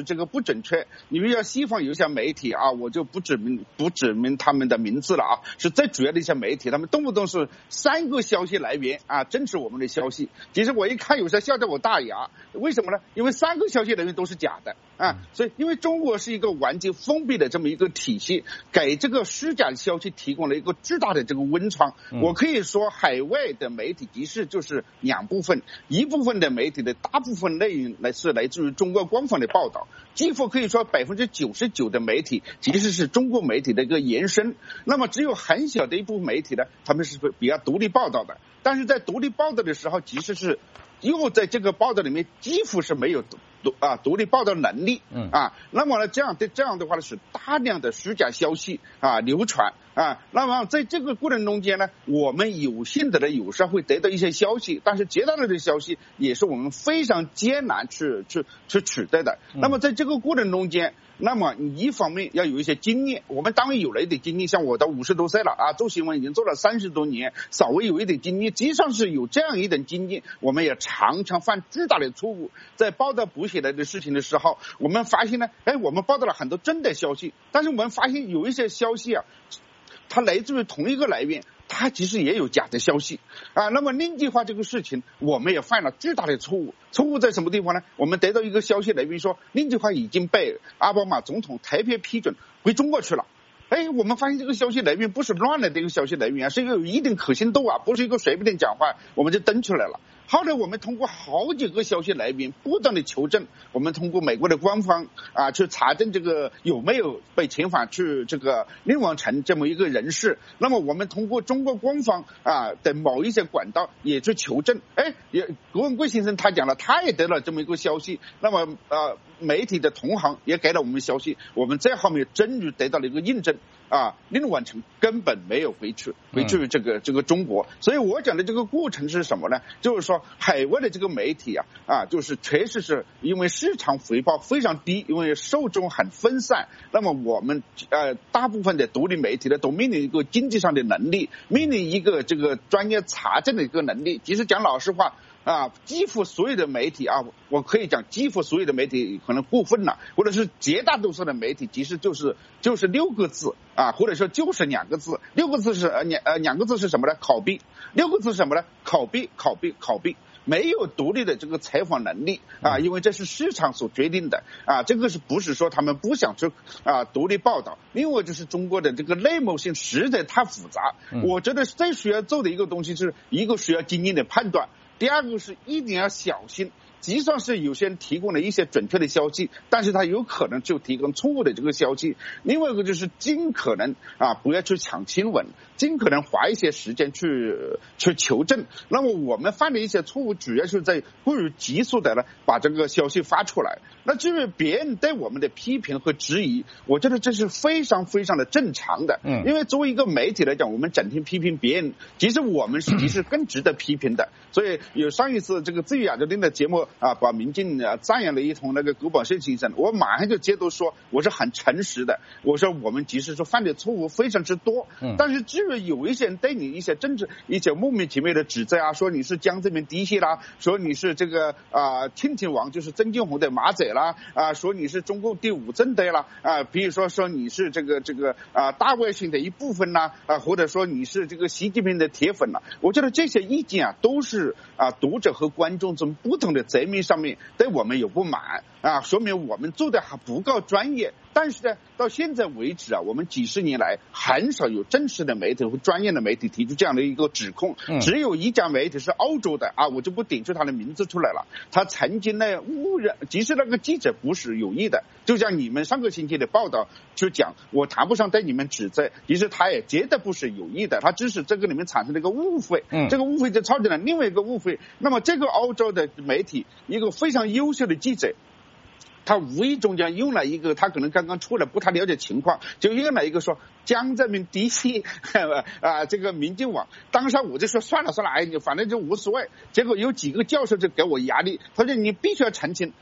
准确。你比如说西方有一些媒体啊，我就不指明他们的名字了啊，是最主要的一些媒体，他们动不动是3个消息来源啊，证实我们的消息。其实我一看有时候笑得我大牙，为什么呢？因为3个消息来源都是假的啊，所以因为中国是一个完全封闭的这么一个体系，给这个虚假消息提供了一个巨大的这个温床。我可以说海外的媒体其实就是2部分，一部分的媒体的大部分内容是来自于中国官方的报道，几乎可以说99%的媒体其实是中国媒体的一个延伸，那么只有很小的一部分媒体呢，他们是比较独立报道的，但是在独立报道的时候，其实是又在这个报道里面几乎是没有独立报道能力啊，那么呢这样的话呢，是大量的虚假消息啊流传啊，那么在这个过程中间呢，我们有幸的有时候会得到一些消息，但是绝大多数的消息也是我们非常艰难去取得的。那么在这个过程中间，那么你一方面要有一些经验，我们当然有了一点经验，像我到50多岁了啊，做新闻已经做了30多年，稍微有一点经验，即使是有这样一点经验，我们也常常犯巨大的错误。在报道补写来的事情的时候，我们发现呢，我们报道了很多真的消息，但是我们发现有一些消息啊，它来自于同一个来源，它其实也有假的消息啊。那么另计划这个事情，我们也犯了巨大的错误。错误在什么地方呢？我们得到一个消息来源说，另计划已经被奥巴马总统特别批准回中国去了。我们发现这个消息来源不是乱来的一个消息来源啊，是一个有一定可信度啊，不是一个随便的讲话，我们就登出来了。后来我们通过好几个消息来源不断的求证，我们通过美国的官方啊去查证这个有没有被遣返去这个另王城这么一个人士，那么我们通过中国官方啊的某一些管道也去求证。郭文贵先生他讲了，他也得了这么一个消息，那么媒体的同行也给了我们消息，我们在后面终于得到了一个印证啊，另王城根本没有回去这个中国。所以我讲的这个过程是什么呢？就是说海外的这个媒体啊就是确实是因为市场回报非常低，因为受众很分散，那么我们大部分的独立媒体呢都面临一个经济上的能力，面临一个这个专业查证的一个能力。其实讲老实话啊，几乎所有的媒体啊，我可以讲几乎所有的媒体可能过分了，或者是绝大多数的媒体其实就是6个字啊，或者说就是2个字，6个字是2个字是什么呢？拷贝。6个字是什么呢？拷贝。没有独立的这个采访能力啊，因为这是市场所决定的啊，这个是不是说他们不想去独立报道？另外就是中国的这个内幕性实在太复杂，我觉得最需要做的一个东西是一个需要经验的判断，第二个是一定要小心。即算是有些人提供了一些准确的消息，但是他有可能就提供错误的这个消息。另外一个就是尽可能不要去抢新闻，尽可能花一些时间去求证。那么我们犯的一些错误，主要是在过于急速的呢把这个消息发出来。那至于别人对我们的批评和质疑，我觉得这是非常非常的正常的。因为作为一个媒体来讲，我们整天批评别人，其实我们其实更值得批评的。所以有上一次这个自由亚洲电台节目把民进赞扬了一通那个古宝胜先生，我马上就接着说，我是很诚实的，我说我们其实说犯的错误非常之多，但是至于有一些人对你一些政治一些莫名其妙的指责啊，说你是江泽民嫡系啦，说你是这个亲亲王就是曾庆红的马仔啦说你是中共第5政队啦比如说你是这个大外宣的一部分啦或者说你是这个习近平的铁粉啦，我觉得这些意见都是读者和观众从不同的层面上面对我们有不满说明我们做的还不够专业。但是呢，到现在为止我们几十年来很少有正式的媒体和专业的媒体提出这样的一个指控，只有一家媒体是欧洲的我就不点出他的名字出来了，他曾经呢误认，即使那个记者不是有意的，就像你们上个星期的报道就讲，我谈不上对你们指责，其实他也绝对不是有意的，他只是这个里面产生了一个误会，这个误会就造成了另外一个误会。那么这个欧洲的媒体一个非常优秀的记者，他无意中间用了一个，他可能刚刚出来不太了解情况，就用了一个说江泽民嫡系这个民进网。当时我就说算了，反正就无所谓。结果有几个教授就给我压力，他说你必须要澄清，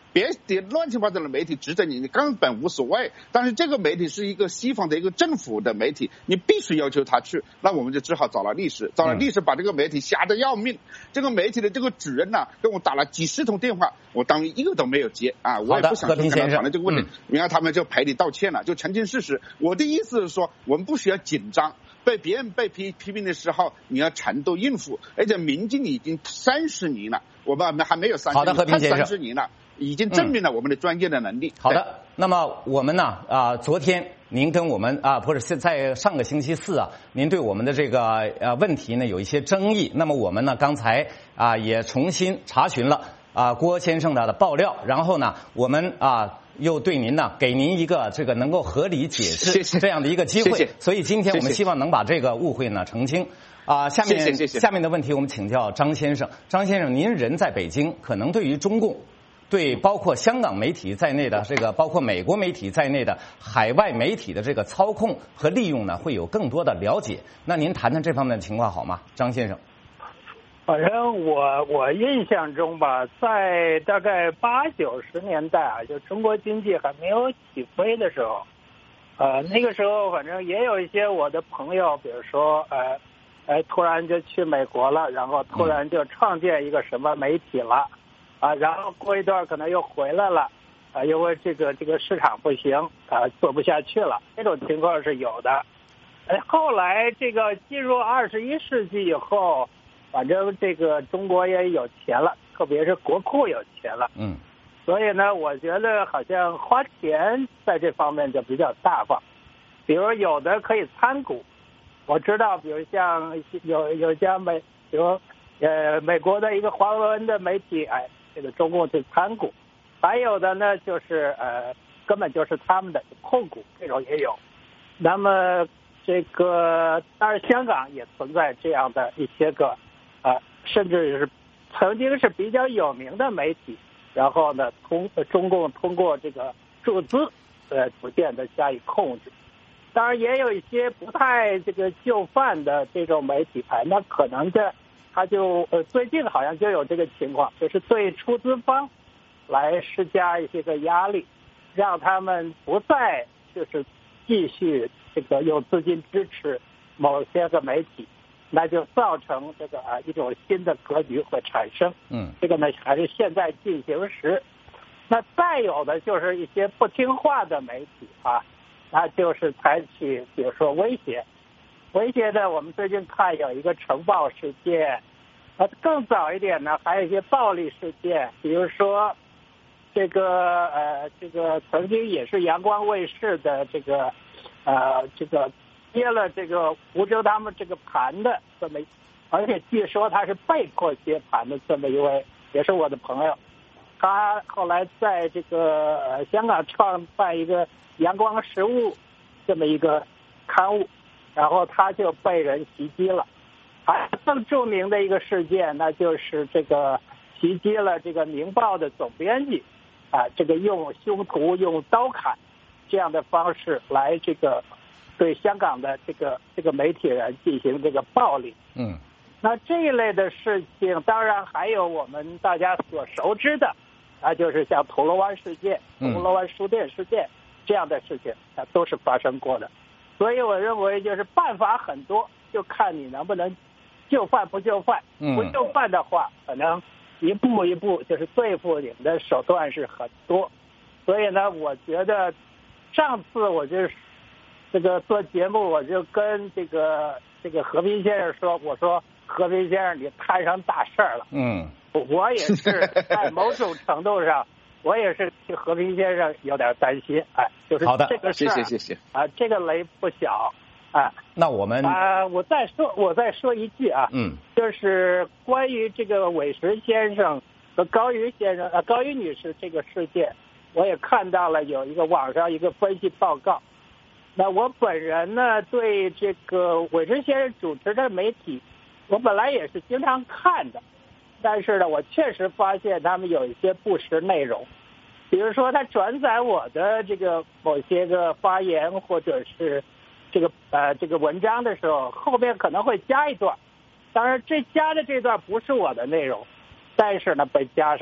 别的乱七八糟的媒体指责你根本无所谓。但是这个媒体是一个西方的一个政府的媒体，你必须要求他去，那我们就只好找了律师，把这个媒体吓得要命。这个媒体的这个主任呢，跟我打了几十通电话，我当一个都没有接啊，我也不想去跟他谈论这个问题。然后他们就赔礼道歉了，就澄清事实。我的意思是说，我们不需要紧张。被别人被批评的时候，你要程度应付。而且民警已经30年了，我们还没有30年， 好的，和平先生 30年了，已经证明了我们的专业的能力。 好的，那么我们呢昨天您跟我们不是在上个星期4您对我们的这个问题呢有一些争议。那么我们呢刚才也重新查询了郭先生的爆料，然后呢我们又对您呢，给您一个这个能够合理解释这样的一个机会，所以今天我们希望能把这个误会呢澄清。下面的问题我们请教张先生。张先生，您人在北京，可能对于中共，对包括香港媒体在内的这个，包括美国媒体在内的海外媒体的这个操控和利用呢，会有更多的了解。那您谈谈这方面的情况好吗，张先生？ 反正我印象中吧，在大概80、90年代就中国经济还没有起飞的时候，那个时候反正也有一些我的朋友，比如说突然就去美国了，然后突然就创建一个什么媒体了，然后过一段可能又回来了，因为这个市场不行，做不下去了，这种情况是有的。后来这个进入21世纪以后。反正这个中国也有钱了，特别是国库有钱了，所以呢，我觉得好像花钱在这方面就比较大方。比如有的可以参股，我知道，比如像有家美国的一个华文的媒体，这个中共去参股，还有的呢就是根本就是他们的控股，这种也有。那么这个当然香港也存在这样的一些个。甚至是曾经是比较有名的媒体，然后呢，中共通过这个注资，逐渐的加以控制。当然，也有一些不太这个就范的这种媒体那可能他就最近好像就有这个情况，就是对出资方来施加一些个压力，让他们不再就是继续这个用资金支持某些个媒体。那就造成这个一种新的格局会产生。这个呢还是现在进行时。那再有的就是一些不听话的媒体那就是采取比如说威胁的。我们最近看有一个城暴事件，更早一点呢还有一些暴力事件，比如说这个曾经也是阳光卫视的这个接了这个吴征他们这个盘的这么，而且据说他是被迫接盘的这么一位，也是我的朋友。他后来在这个香港创办一个阳光实务这么一个刊物，然后他就被人袭击了。还更著名的一个事件，那就是这个袭击了这个《明报》的总编辑，这个用凶徒用刀砍这样的方式来这个。对香港的这个媒体人进行这个暴力，那这一类的事情，当然还有我们大家所熟知的，就是像铜锣湾事件、铜锣湾书店事件这样的事情，都是发生过的。所以我认为就是办法很多，就看你能不能就范不就范。不就范的话，可能一步一步就是对付你们的手段是很多。所以呢，我觉得上次我就是这个做节目，我就跟这个和平先生说，我说和平先生，你摊上大事儿了。我也是在某种程度上，我也是替和平先生有点担心。就是这个事儿， 谢谢这个雷不小。 那我们我再说一句就是关于这个韦石先生和高瑜女士这个事件，我也看到了有一个网上一个分析报告。那我本人呢，对这个韦石先生主持的媒体，我本来也是经常看的，但是呢，我确实发现他们有一些不实内容，比如说他转载我的这个某些个发言或者是这个文章的时候，后面可能会加一段，当然加的这段不是我的内容，但是呢被加上了。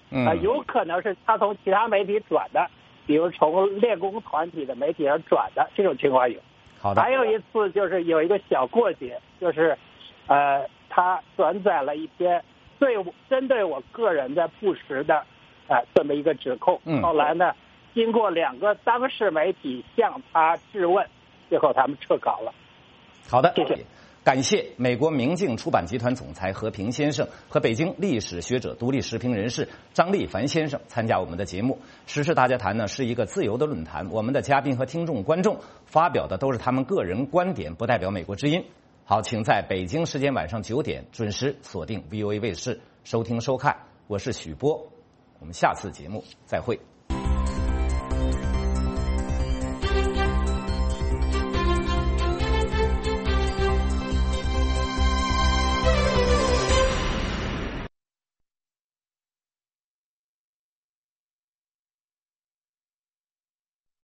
有可能是他从其他媒体转的，比如从练功团体的媒体上转的，这种情况有。 好的。 还有一次就是有一个小过节，就是他转载了一篇针对我个人的不实的这么一个指控。后来呢，经过2个当事媒体向他质问，最后他们撤稿了。 好的， 谢谢。 感谢美国明镜出版集团总裁何平先生和北京历史学者、独立时评人士张立凡先生参加我们的节目。时事大家谈呢是一个自由的论坛，我们的嘉宾和听众观众发表的都是他们个人观点，不代表美国之音。好，请在北京时间晚上9点准时锁定 VOA 卫视收听收看。我是许波，我们下次节目再会。